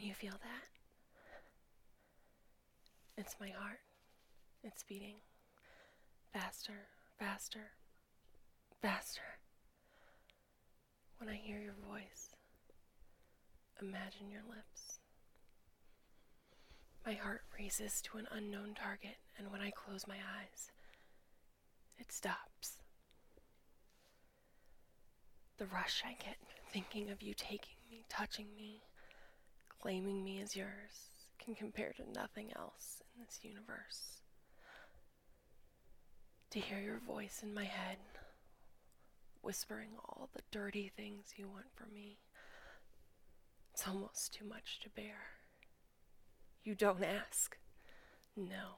you feel that? It's my heart. It's beating faster, faster, faster. When I hear your voice, imagine your lips. My heart races to an unknown target, and when I close my eyes, it stops. The rush I get thinking of you taking me, touching me, claiming me as yours, can compare to nothing else in this universe. To hear your voice in my head, whispering all the dirty things you want from me, it's almost too much to bear. You don't ask. No.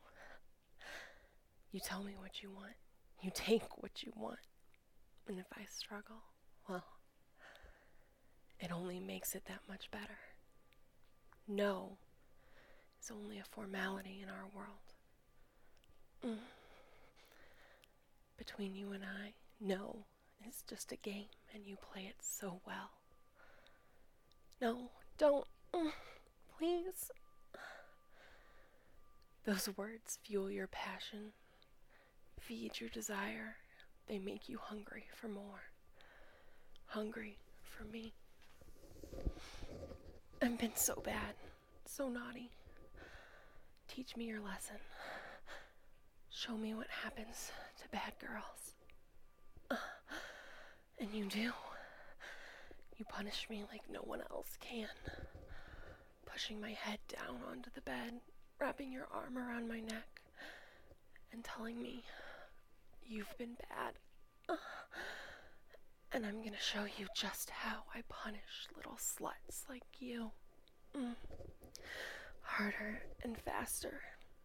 You tell me what you want. You take what you want. And if I struggle, well, it only makes it that much better. No is only a formality in our world. Between you and I, no is just a game, and you play it so well. No, don't. Please. Those words fuel your passion, feed your desire. They make you hungry for more. Hungry for me. I've been so bad, so naughty. Teach me your lesson. Show me what happens to bad girls. And you do. You punish me like no one else can. Pushing my head down onto the bed, wrapping your arm around my neck, and telling me you've been bad. And I'm gonna show you just how I punish little sluts like you. Harder and faster.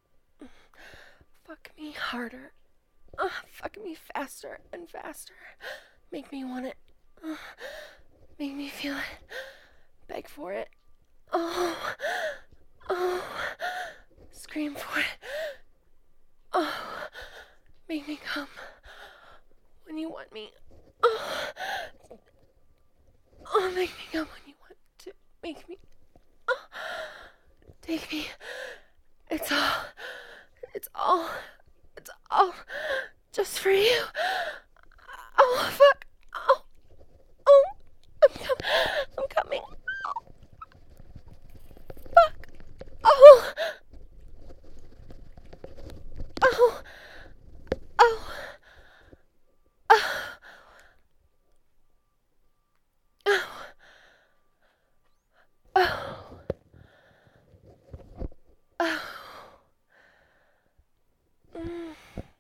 Fuck me harder. Fuck me faster and faster. Make me want it. Make me feel it. Beg for it. Oh. Scream for it. Oh. Make me come when you want me. Make me come when you want to. Make me. Take me. It's all just for you. Oh, fuck. Oh, I'm coming. Oh, fuck. Oh. Oh.